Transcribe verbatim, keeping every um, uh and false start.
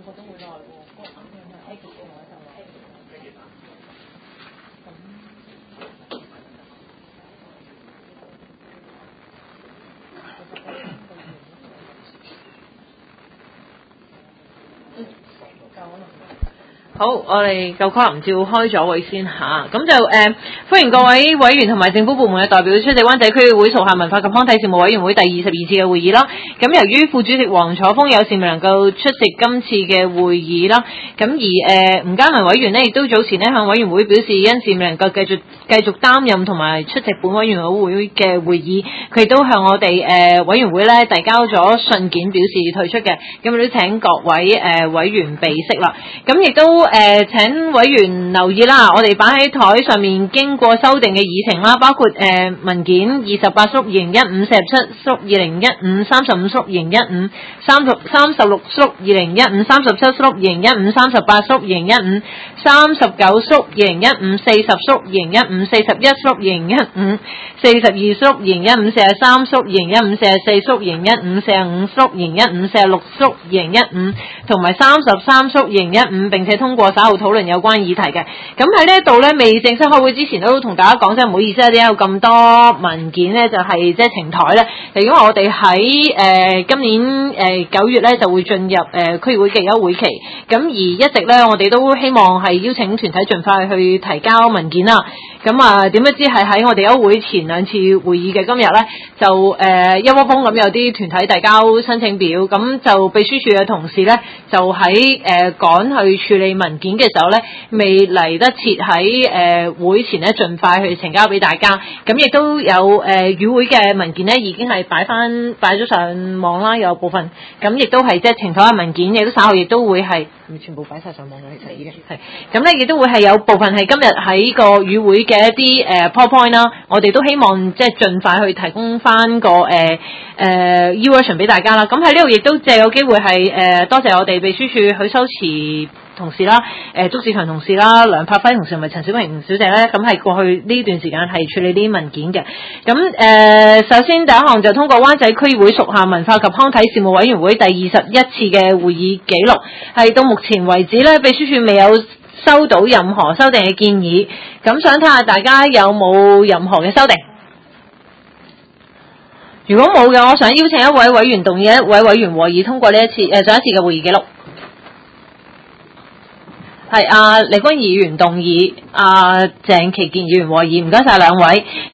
個都會耐喎，個啱嘅係 X 嘅話就話 X。 好，我哋舊跨唔照開咗會先嚇，咁就誒、呃、歡迎各位委員同埋政府部門嘅代表出席灣仔區議會屬下文化及康體事務委員會第二十二次嘅會議啦。咁由於副主席黃楚豐有事未能夠出席今次嘅會議啦，咁而誒吳嘉文委員呢亦都早前呢向委員會表示因事未能夠繼續繼續擔任同埋出席本委員會嘅會議，佢亦都向我哋誒、呃、委員會咧遞交咗信件表示退出嘅，咁亦都請各位誒、呃、委員備悉啦。咁亦都誒、呃、請委員留意啦，我哋擺喺台上面經過修訂嘅議程啦，包括誒、呃、文件二十八叔二零一五、四十七叔二零一五、三十五叔二零一五、三十三十六叔二零一五、三十七叔二零一五、三十八叔二零一五、三十九叔二零一五、四十叔二零一五、四十一叔二零一五、四十二叔二零一五、四十三叔二零一五、四十四叔二零一五、四十五叔二零一五、四十六叔二零一五同埋三十三叔二零一五，並且通過稍後討論有關議題嘅。咁喺呢一度咧，未正式開會之前都同大家講聲唔好意思啊，點解有咁多文件咧？就係即係呈台咧，就因為我哋喺誒今年誒九、呃、月咧就會進入誒、呃、區議會嘅休會期，咁而一直咧我哋都希望係邀請團體盡快去提交文件啦。咁啊點不知係喺我哋休會前兩次會議嘅今日咧，就誒、呃、一窩蜂咁有啲團體遞交申請表，咁就秘書處嘅同事咧就喺誒趕去處理文件嘅時候咧，未嚟得切喺誒、呃、會前咧盡快去呈交俾大家。咁亦都有誒、呃、與會嘅文件咧已經係擺翻擺咗上網啦，有部分咁亦都係即係呈台嘅文件，亦都稍後亦都會係全部擺晒上網嘅，其實已經係咁咧，亦都會係有部分係今日喺個與會嘅一啲誒 PowerPoint 啦，我哋都希望即係盡快去提供翻個誒誒 e-version 俾大家啦。咁喺呢度亦都借有機會係誒、呃、多謝我哋秘書處許修慈同事啦，誒祝志強同事啦，梁柏輝同事同埋陳小平小姐咧，咁係過去呢段時間係處理呢啲文件嘅。咁誒、呃，首先第一項就通過灣仔區議會屬下文化及康體事務委員會第二十一次嘅會議記錄，係到目前為止咧，秘書處未有收到任何修訂嘅建議。咁想睇下大家有冇任何嘅修訂？如果冇嘅，我想邀請一位委員動議，一位委員和議通過呢一次誒上一次嘅會議記錄。係阿李君議員動議，阿鄭其健議員和議，唔該晒兩位。